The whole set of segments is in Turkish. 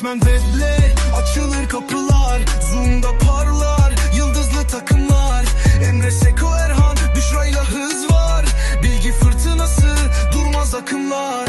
Öğretmen weble açılır kapılar, Zoom'da parlar yıldızlı takımlar. Emre, Seko, Erhan, Büşra'yla hız var. Bilgi fırtınası, durmaz akımlar.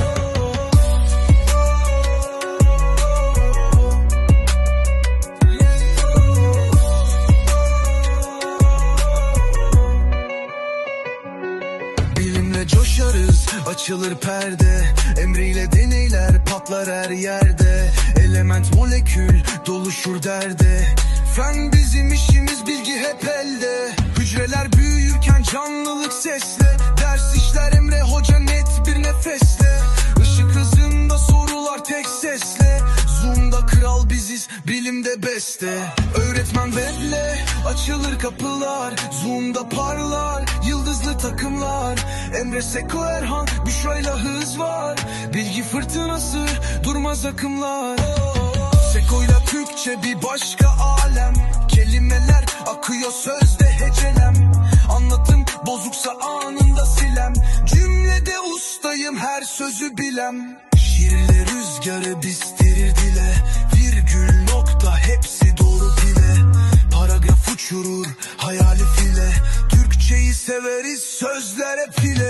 Bilimle coşarız, açılır perde. Emre ile deneyler patlar her yerde. Element molekül doluşur derde. Fen bizim işimiz, bilgi hep elde. Hücreler büyürken canlılık sesle. Ders işler Emre Hoca net bir nefesle. Işık hızında sorular tek sesle. Zoom'da kral biziz, bilimde beste. Öğretmen weble açılır kapılar, Zoom'da parlar yıldızlı takımlar. Emre, Seko, Erhan, Büşra'yla hız var. Bilgi fırtınası, durmaz akımlar. Seko'yla Türkçe bir başka alem. Kelimeler akıyor sözde hecelem. Anlatım bozuksa anında silem. Cümlede ustayım, her sözü bilem. Şiirle rüzgarı bizdirir dile. Virgül nokta hepsi doğru bile. Paragraf uçurur hayali file. Türkçeyi severiz, sözler hep file.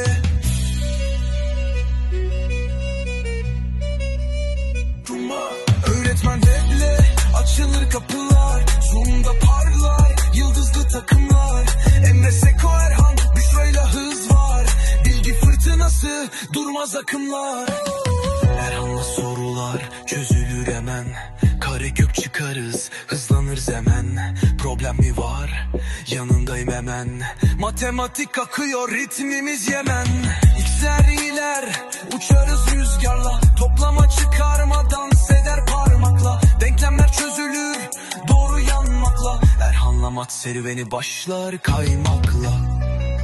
Öğretmen weble açılır kapılar, Zoom'da parlar yıldızlı takımlar. Emre, Seko, Erhan, Büşra'yla hız var. Bilgi fırtınası, durmaz akımlar. Erhan'la sorular çözülür hemen. Karekök çıkarız, hızlanır zemen. Problem mi var? Yanındayım hemen. Matematik akıyor, ritmimiz Yemen. X'ler iler, uçarız rüzgarla. Toplama çıkarma, dans eder parmakla. Denklemler çözülür, doğru yanmakla. Erhan'la mat serüveni başlar kaymakla.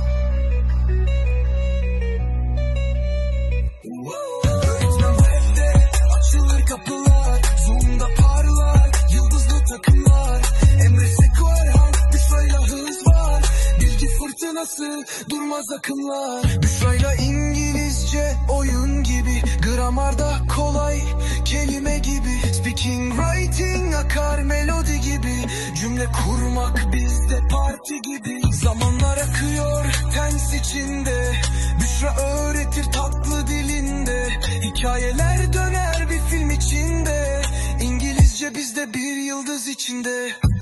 Kapılar, Zoom'da parlar yıldızlı takımlar. Emre, Seko, Erhan, Büşra'yla hız var. Bilgi fırtınası, durmaz akımlar. Büşra'yla İngilizce oyun gibi. Gramarda kolay, kelime gibi. Speaking, writing akar melodi gibi. Cümle kurmak bizde parti gibi. Zamanlar akıyor tens içinde. Büşra öğretir tatlı dilinde. Hikayeler döner bir film içinde. İngilizce bizde bir yıldız içinde.